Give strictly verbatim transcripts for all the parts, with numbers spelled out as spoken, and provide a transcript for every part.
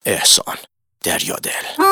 احسان دریادل.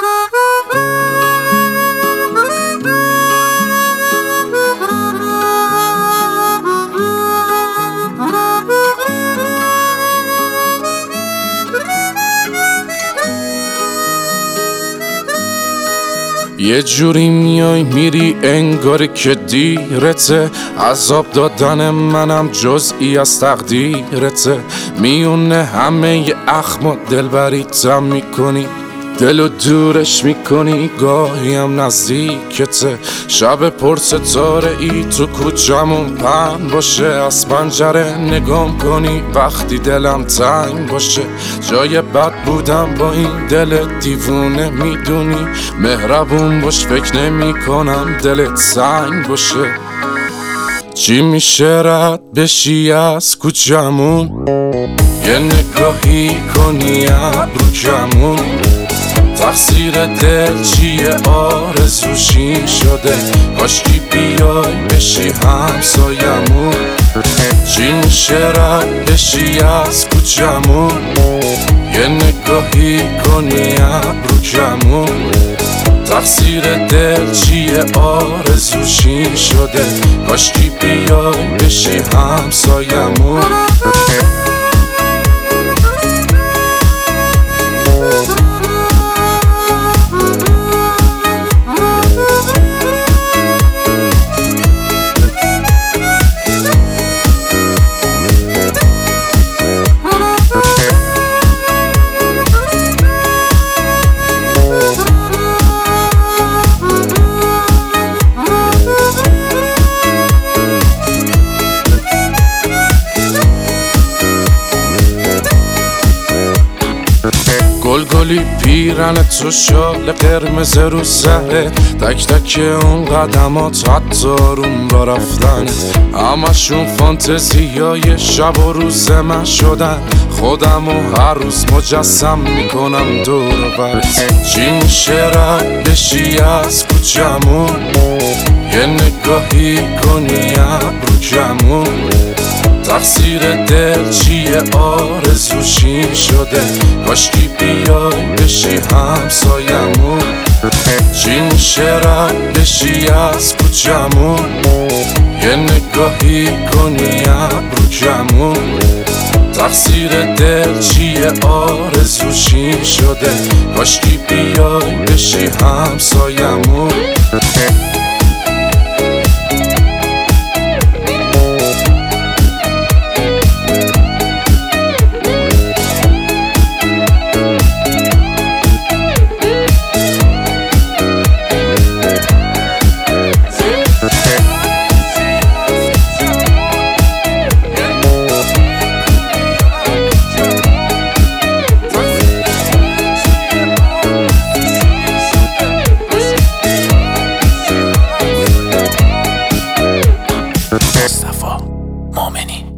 یه جوری میای میری انگار که دیرته، عذاب دادن منم جزئی از تقدیرته. میونه همه ی اخم و دلبریتم میکنی، دلو دورش میکنی، گاهی هم نزدیکته. شب پر ستاره ای تو کوچمون پهن باشه، از پنجره نگام کنی وقتی دلم تنگ باشه. جای بد بودم با این دل دیوونه میدونی، مهربون باش فکر نمی کنم دلت سنگ باشه. چی میشه رد بشی از کوچمون، یه نگاهی کنی ابرو کمون. تقصیر دل چیه آرزوشی شده، کاشکی بیای بشی همسایمون. چی میشه رد بشی از کوچمون، یه نگاهی کنی ابرو کمون. تقصیر دل چیه آرزوشی شده، کاشکی بیای بشی همسایمون. گلگلی پیرن تو شال قرمز رو سره، تک تک اون قدمات حتی روم را رفتن. همشون فانتزیای شب و روز من شدن، خودم و هر روز مجسم میکنم دور و برت. چی میشه رد بشی از کوچمون، یه نگاهی کنی ابرو کمون. تقصیر دل چیه آرزوشی شده، کاشکی بیای بشی همسایمون. چی میشه رد بشی از کوچمون، یه نگاهی کنی ابرو کمون. تقصیر دل چیه آرزوشی شده، کاشکی بیای بشی همسایمون. مصطفی مومنی.